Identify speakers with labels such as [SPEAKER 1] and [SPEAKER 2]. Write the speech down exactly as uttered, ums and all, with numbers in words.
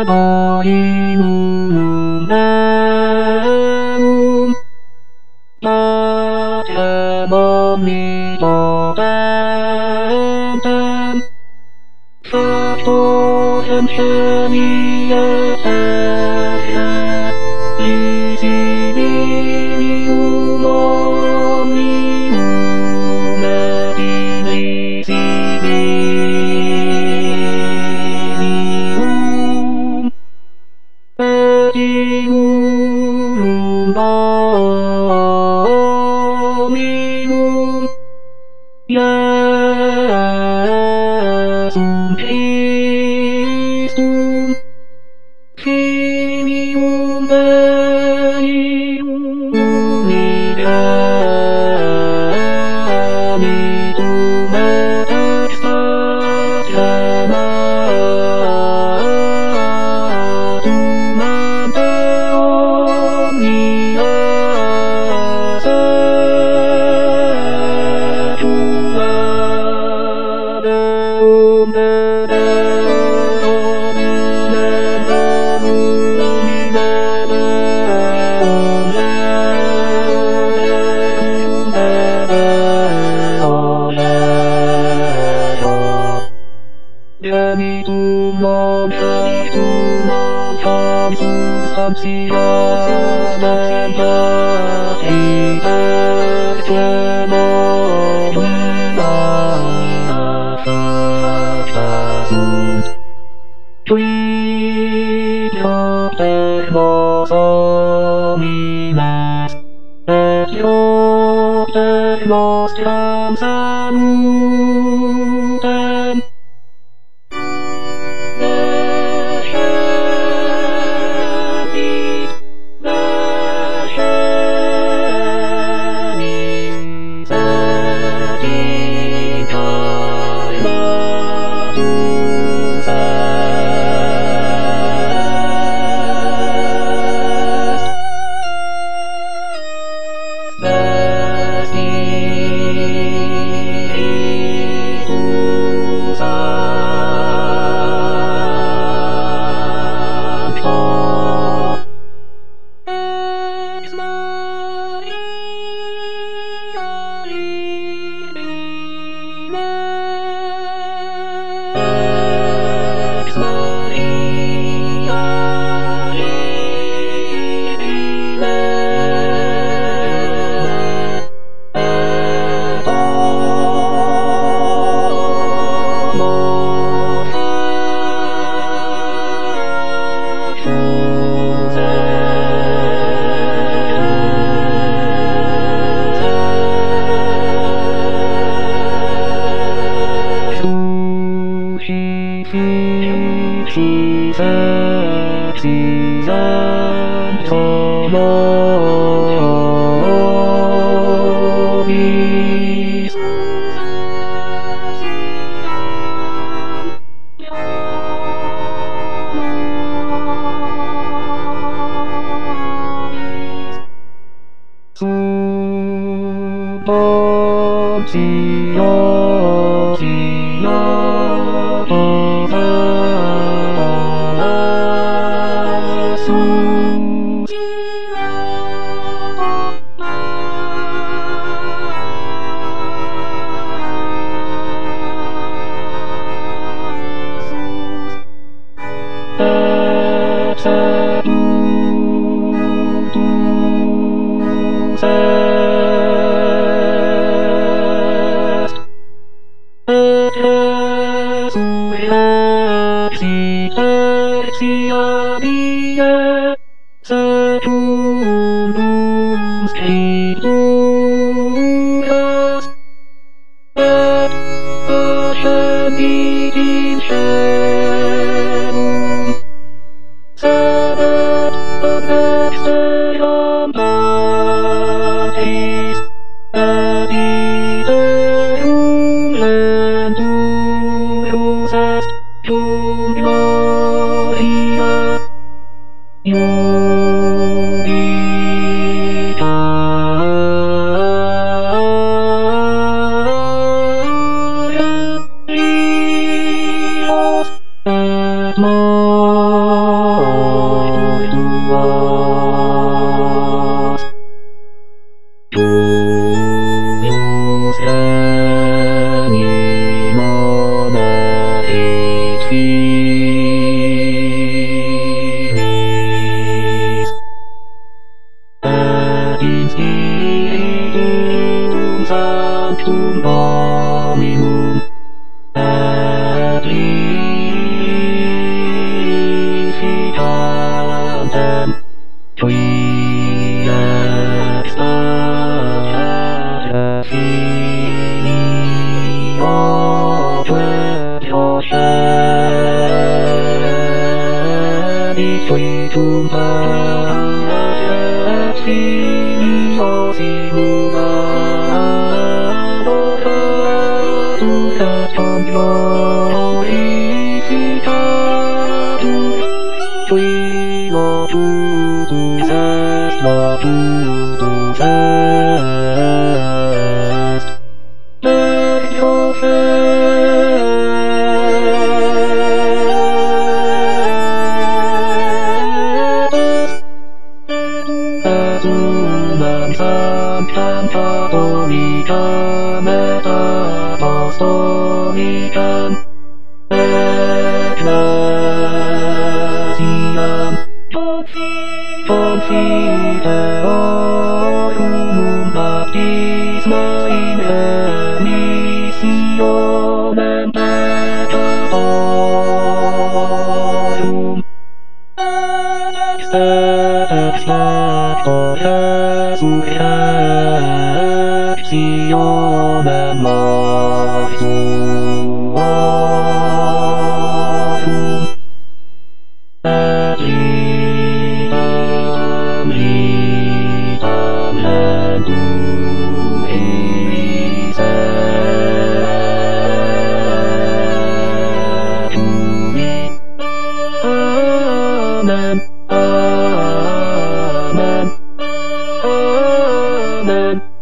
[SPEAKER 1] Adoinum Deum Patrem omnipotentem Factorem genie et Visibilium omnium et invisibilium et iurum Dominum Iesum Christum Filium Dei unigenitum et ex patrem ante omnia saecula Deum de Deum Genitum non genitum non consubstantiam et patricem omnia facta sunt qui Ioctechnos homines et Ioctechnos transanutem More was. To use any moment it feels. And instinctum sanctum dominum et vificitantem tui extata filio procedit tuitum et filio simula adoratus et glorificatus tui locutus est locutus est Lectio Fidus et unam sanctam catholicam et apostolicam ecclesiam confiteorum baptisma in remissionem peccatorum ex lecto resurrectionem mortuorum et vitam vitam lentum isetui. Amen. Amen. Amen.